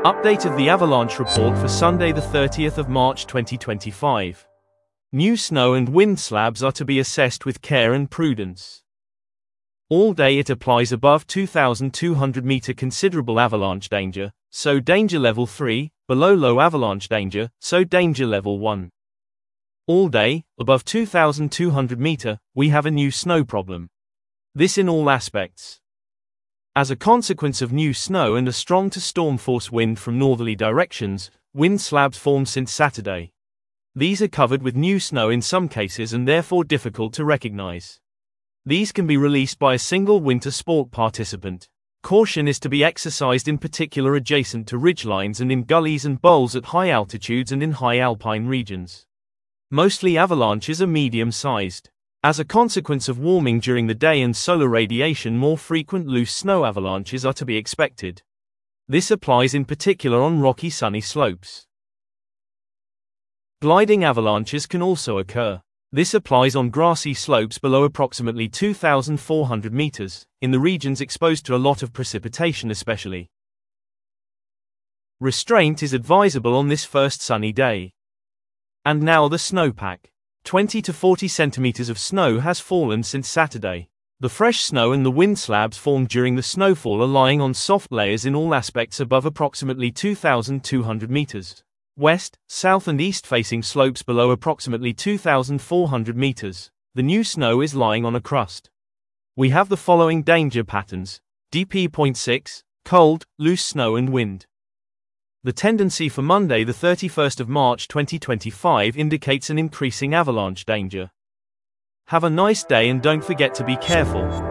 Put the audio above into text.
Update of the avalanche report for Sunday the 30th of March 2025. New snow and wind slabs are to be assessed with care and prudence. All day it applies above 2,200 meter considerable avalanche danger, so danger level 3, below low avalanche danger, so danger level 1. All day, above 2,200 meter, we have a new snow problem. This in all aspects. As a consequence of new snow and a strong to storm force wind from northerly directions, wind slabs formed since Saturday. These are covered with new snow in some cases and therefore difficult to recognize. These can be released by a single winter sport participant. Caution is to be exercised in particular adjacent to ridgelines and in gullies and bowls at high altitudes and in high alpine regions. Mostly avalanches are medium-sized. As a consequence of warming during the day and solar radiation, more frequent loose snow avalanches are to be expected. This applies in particular on rocky sunny slopes. Gliding avalanches can also occur. This applies on grassy slopes below approximately 2,400 meters, in the regions exposed to a lot of precipitation especially. Restraint is advisable on this first sunny day. And now the snowpack. 20 to 40 centimeters of snow has fallen since Saturday. The fresh snow and the wind slabs formed during the snowfall are lying on soft layers in all aspects above approximately 2,200 meters. West, south and east facing slopes below approximately 2,400 meters. The new snow is lying on a crust. We have the following danger patterns. DP.6, cold, loose snow and wind. The tendency for Monday the 31st of March 2025 indicates an increasing avalanche danger. Have a nice day and don't forget to be careful.